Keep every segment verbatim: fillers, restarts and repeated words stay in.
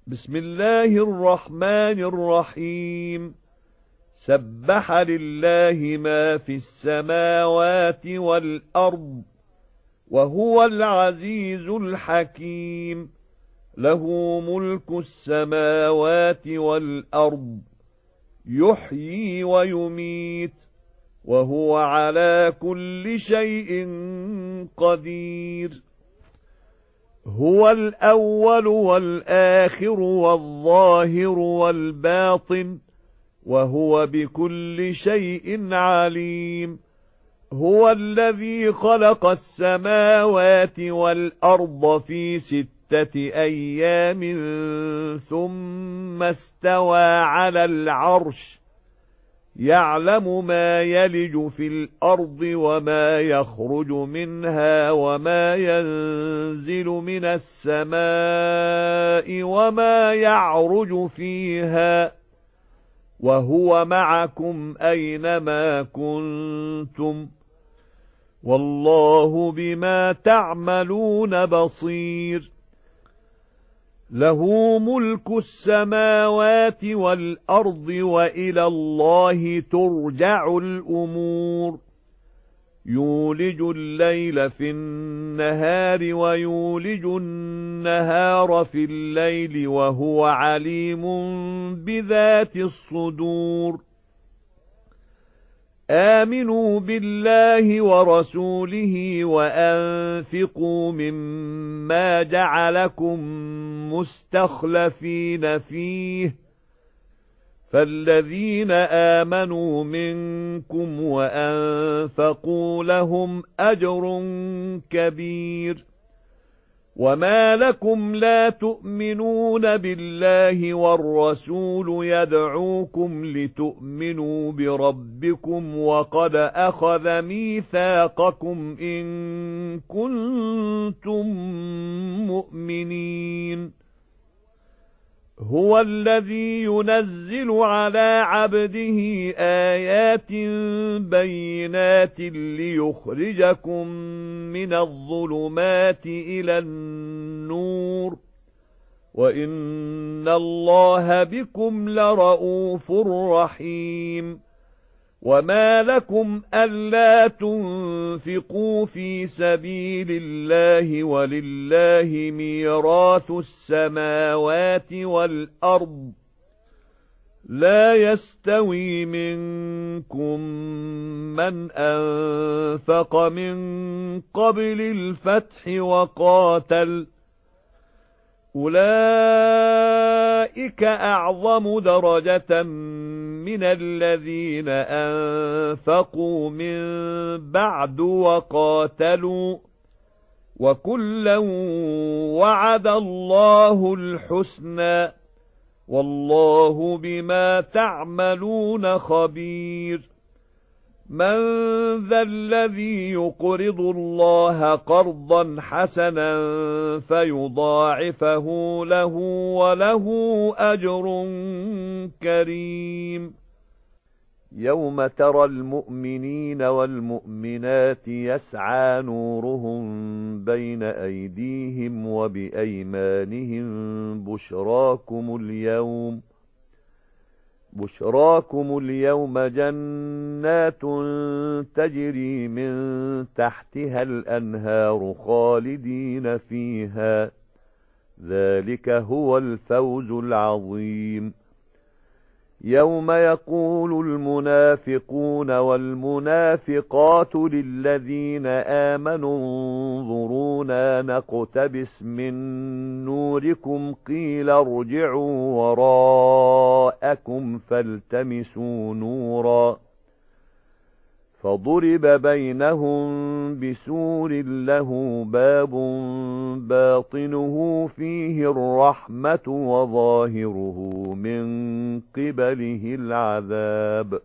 بسم الله الرحمن الرحيم سبح لله ما في السماوات والأرض وهو العزيز الحكيم له ملك السماوات والأرض يحيي ويميت وهو على كل شيء قدير هو الأول والآخر والظاهر والباطن وهو بكل شيء عليم هو الذي خلق السماوات والأرض في ستة أيام ثم استوى على العرش يعلم ما يلج في الأرض وما يخرج منها وما ينزل من السماء وما يعرج فيها وهو معكم أينما كنتم والله بما تعملون بصير له ملك السماوات والأرض وإلى الله ترجع الأمور يولج الليل في النهار ويولج النهار في الليل وهو عليم بذات الصدور آمنوا بالله ورسوله وأنفقوا مما جعلكم مستخلفين فيه فالذين آمنوا منكم وأنفقوا لهم أجر كبير وما لكم لا تؤمنون بالله والرسول يدعوكم لتؤمنوا بربكم وقد أخذ ميثاقكم إن كنتم مؤمنين هو الذي ينزل على عبده آيات بينات ليخرجكم من الظلمات إلى النور وإن الله بكم لرؤوف رحيم وما لكم ألا تنفقوا في سبيل الله ولله ميراث السماوات والأرض لا يستوي منكم من أنفق من قبل الفتح وقاتل أولئك أعظم درجة من الذين أنفقوا من بعد وقاتلوا وكلا وعد الله الحسنى والله بما تعملون خبير من ذا الذي يقرض الله قرضا حسنا فيضاعفه له وله أجر كريم يوم ترى المؤمنين والمؤمنات يسعى نورهم بين أيديهم وبأيمانهم بشراكم اليوم بشراكم اليوم جنات تجري من تحتها الأنهار خالدين فيها ذلك هو الفوز العظيم يوم يقول المنافقون والمنافقات للذين آمنوا انظرونا نقتبس من نوركم قيل ارجعوا وراءكم فالتمسوا نورا فضرب بينهم بسور له باب باطنه فيه الرحمة وظاهره من قبله العذاب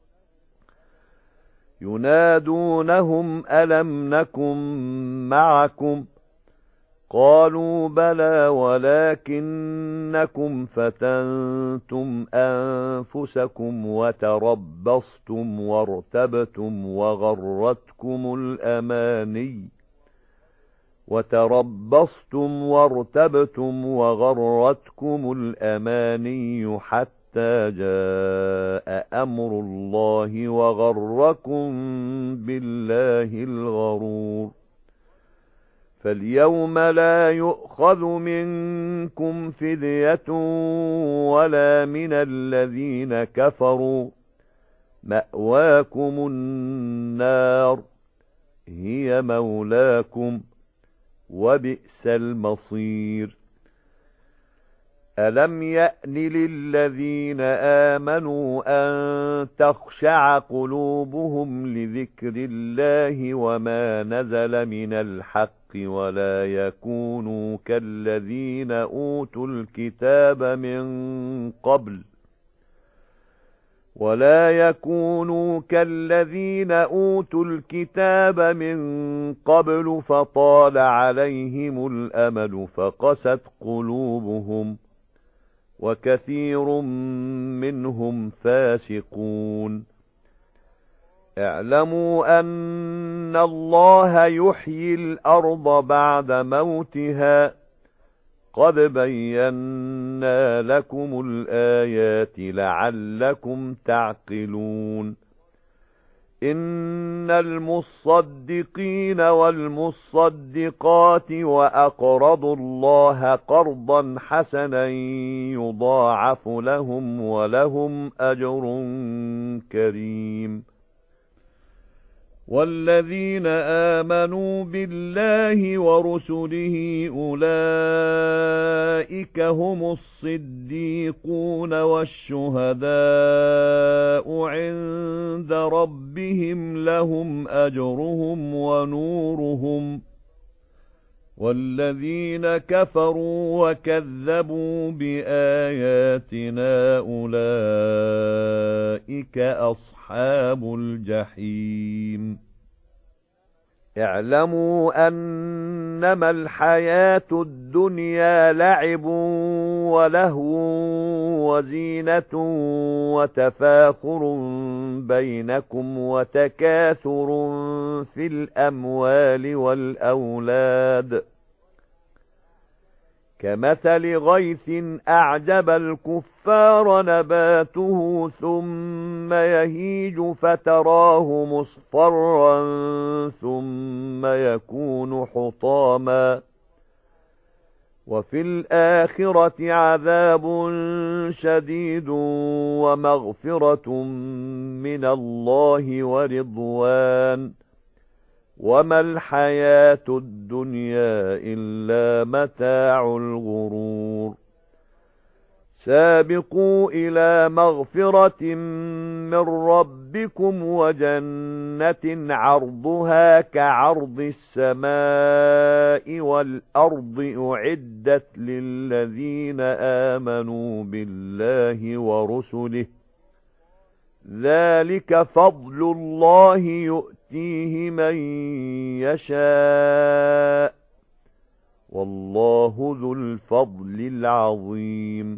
ينادونهم ألم نكن معكم قالوا بلى ولكنكم فتنتم أنفسكم وتربصتم وارتبتم وغرتكم الأماني وتربصتم وارتبتم وغرتكم الأماني حتى جاء أمر الله وغركم بالله الغرور. فاليوم لا يؤخذ منكم فدية ولا من الذين كفروا، مأواكم النار هي مولاكم وبئس المصير. ألم يأن للذين آمنوا أن تخشع قلوبهم لذكر الله وما نزل من الحق ولا يكونوا كالذين أوتوا الكتاب من قبل ولا يكونوا كالذين أوتوا الكتاب من قبل فطال عليهم الأمل فقست قلوبهم وكثير منهم فاسقون. اعلموا أن الله يحيي الأرض بعد موتها قد بينا لكم الآيات لعلكم تعقلون. إن المصدقين والمصدقات وأقرضوا الله قرضا حسنا يضاعف لهم ولهم أجر كريم. والذين آمنوا بالله ورسله أولئك هم الصديقون والشهداء عند ربهم لهم أجرهم ونورهم. والذين كفروا وكذبوا بآياتنا أولئك أصحاب الجحيم. اعلموا أنما الحياة الدنيا لعب ولهو وزينة وتفاخر بينكم وتكاثر في الأموال والأولاد كمثل غيث أعجب الكفار نباته ثم يهيج فتراه مصفرا ثم يكون حطاما وفي الآخرة عذاب شديد ومغفرة من الله ورضوان وما الحياة الدنيا إلا متاع الغرور. سابقوا إلى مغفرة من ربكم وجنة عرضها كعرض السماء والأرض أعدت للذين آمنوا بالله ورسله ذلك فضل الله يؤتيه من يشاء والله ذو الفضل العظيم.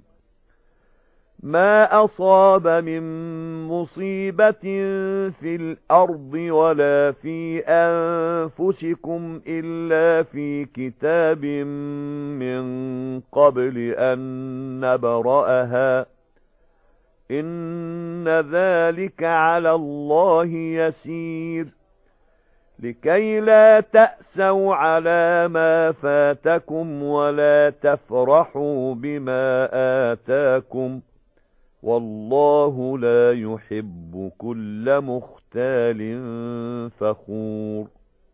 ما أصاب من مصيبة في الأرض ولا في أنفسكم إلا في كتاب من قبل أن نبرأها إن ذلك على الله يسير. لكي لا تأسوا على ما فاتكم ولا تفرحوا بما آتاكم والله لا يحب كل مختال فخور.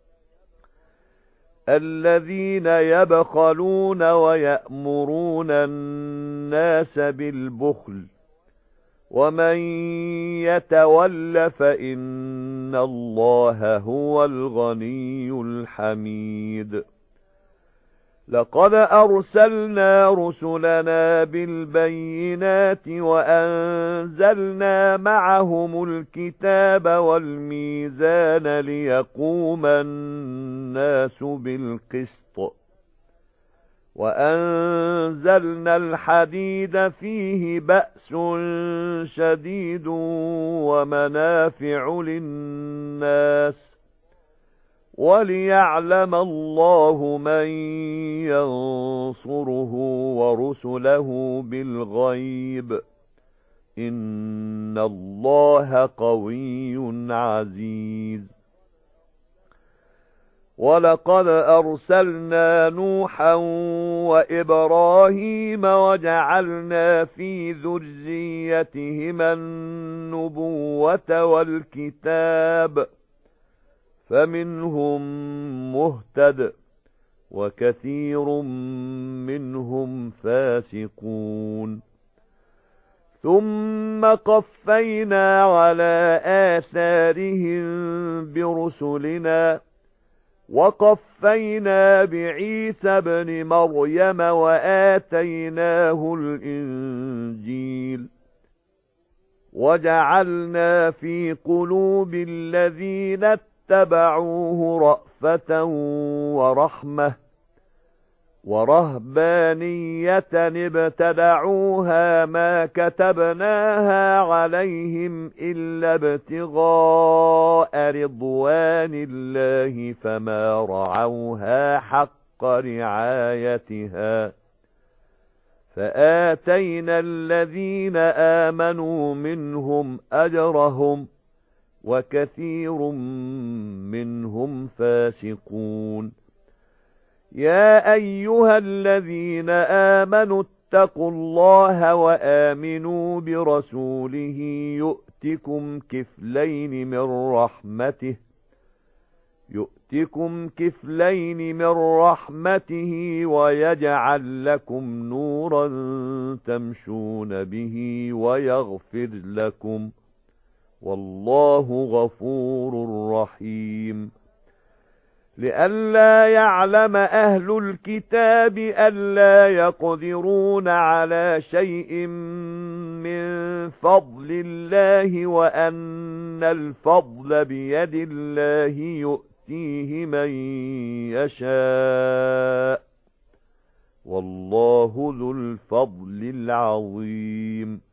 الذين يبخلون ويأمرون الناس بالبخل ومن يتول فإن الله هو الغني الحميد. لقد أرسلنا رسلنا بالبينات وأنزلنا معهم الكتاب والميزان ليقوم الناس بالقسط وأنزلنا الحديد فيه بأس شديد ومنافع للناس وَلِيَعْلَمَ اللَّهُ مَن يَنصُرُهُ وَرُسُلَهُ بِالْغَيْبِ إِنَّ اللَّهَ قَوِيٌّ عَزِيزٌ وَلَقَدْ أَرْسَلْنَا نُوحًا وَإِبْرَاهِيمَ وَجَعَلْنَا فِي ذُرِّيَّتِهِمَا النُّبُوَّةَ وَالْكِتَابَ فَمِنْهُم مُّهْتَدٍ وَكَثِيرٌ مِّنْهُمْ فَاسِقُونَ ثُمَّ قَفَّيْنَا عَلَى آثَارِهِم بِرُسُلِنَا وَقَفَّيْنَا بِعِيسَى ابْنِ مَرْيَمَ وَآتَيْنَاهُ الْإِنْجِيلَ وَجَعَلْنَا فِي قُلُوبِ الَّذِينَ اتَّبَعُوهُ رَأْفَةً وَرَحْمَةً وَرَهْبَانِيَّةً ابْتَدَعُوهَا مَا كَتَبْنَاهَا عَلَيْهِمْ إِلَّا ابْتِغَاءَ رِضْوَانِ اللَّهِ فَمَا رَعَوْهَا حَقَّ رِعَايَتِهَا فَآتَيْنَا الَّذِينَ آمَنُوا مِنْهُمْ أَجْرَهُمْ وَكَثِيرٌ مِّنْهُمْ فَاسِقُونَ يَا أَيُّهَا الَّذِينَ آمَنُوا اتَّقُوا اللَّهَ وَآمِنُوا بِرَسُولِهِ يُؤْتِكُمْ كِفْلَيْنِ مِنْ رَحْمَتِهِ يُؤْتِكُمْ كِفْلَيْنِ مِنْ رَحْمَتِهِ وَيَجْعَلْ لَكُمْ نُورًا تَمْشُونَ بِهِ وَيَغْفِرْ لَكُمْ وَاللَّهُ غَفُورٌ رَحِيمٌ لئلا يعلم أهل الكتاب ألا يقدرون على شيء من فضل الله وأن الفضل بيد الله يؤتيه من يشاء والله ذو الفضل العظيم